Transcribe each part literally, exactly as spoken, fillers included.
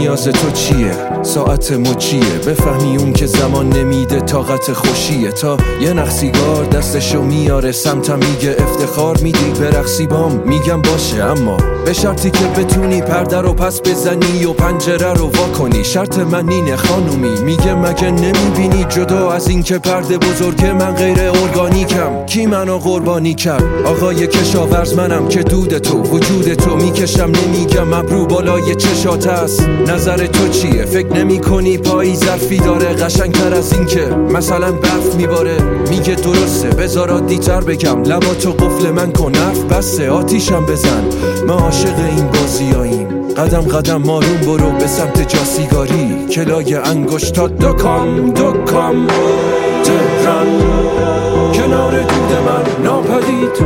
نیاز تو چیه؟ ساعت مچیه؟ بفهمی اون که زمان نمیده طاقت خوشیه. تا یه نخ سیگار دستشو میاره سمتم میگه افتخار میدی برقصی بام، میگم باشه اما به شرطی که بتونی پرده رو پس بزنی و پنجره رو وا کنی. شرط من اینه خانومی، میگه مگه نمیبینی جدا از این که پرده بزرگه من غیر ارگانیکم. کی منو قربانی کرد؟ آقای کشاورز منم که دود تو وجود تو میکشم، نمیگم ابرو بالای چشات هست. نظر تو چیه؟ فکر نمی کنی پایی ظرفی داره قشنگتر از این که مثلا برف میباره؟ میگه درسته بذار عادی‌تر بگم، لباتو قفل من کن حرف بسه آتیشم بزن. ما عاشق این بازیاییم، قدم قدم مارون برو به سمت جاسیگاری. کلای انگشتات دکام دکام تهران، کنار دود من ناپدید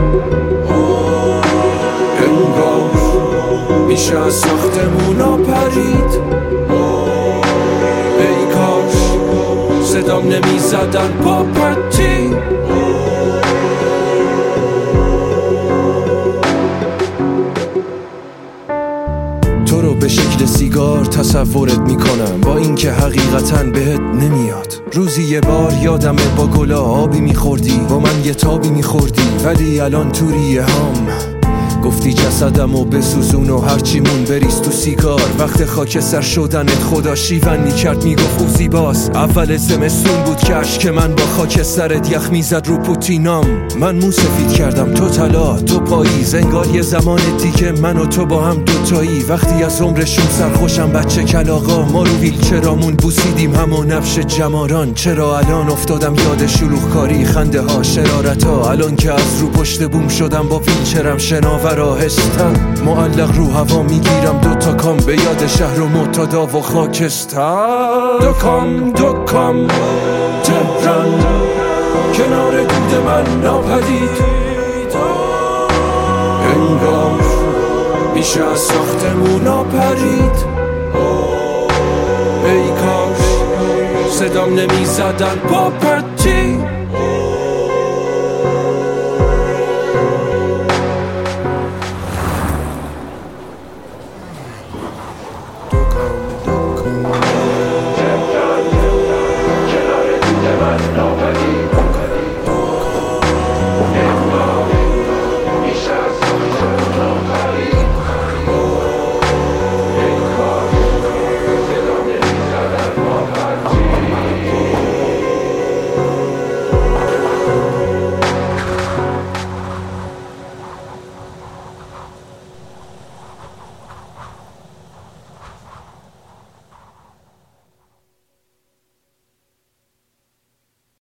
انگار میشه از ساختمونا پرید. ای کاش صدام نمیزدن با پتی. تو رو به شکل سیگار تصورت میکنم، با اینکه حقیقتاً بهت نمیاد. روزی یه بار یادمه با گلا آبی میخوردی، با من یه تابی میخوردی، ولی الان توریه هم گفتی جسدم و بسوزون و هرچیمون بریز تو سیگار. وقت خاکستر شدنت خدا شیونی کرد، میگفت او زیباست. اول زمستون بود که اشک من با خاکسترت یخ میزد رو پوتینام. من مو سفید کردم تو طلا تو پاییز، انگار یه زمان دیگه من و تو با هم دوتایی. وقتی از عمرشون سرخوشم بچه کلاغا، ما رو ویلچرامون بوسیدیم همون نفش جماران. چرا الان افتادم یاد شلوغ کاری، خنده ها، شرارت ها، الان که از رو پشت بوم شدم با ویلچرم شناور آهستم معلق رو هوا میگیرم دوتا کام به یاد شهر و معتادا و خاکستر. دکام دکام تهران، کنار دود من ناپدید انگار میشه از ساختمونا پرید. ای کاش صدام نمیزدن با پتی.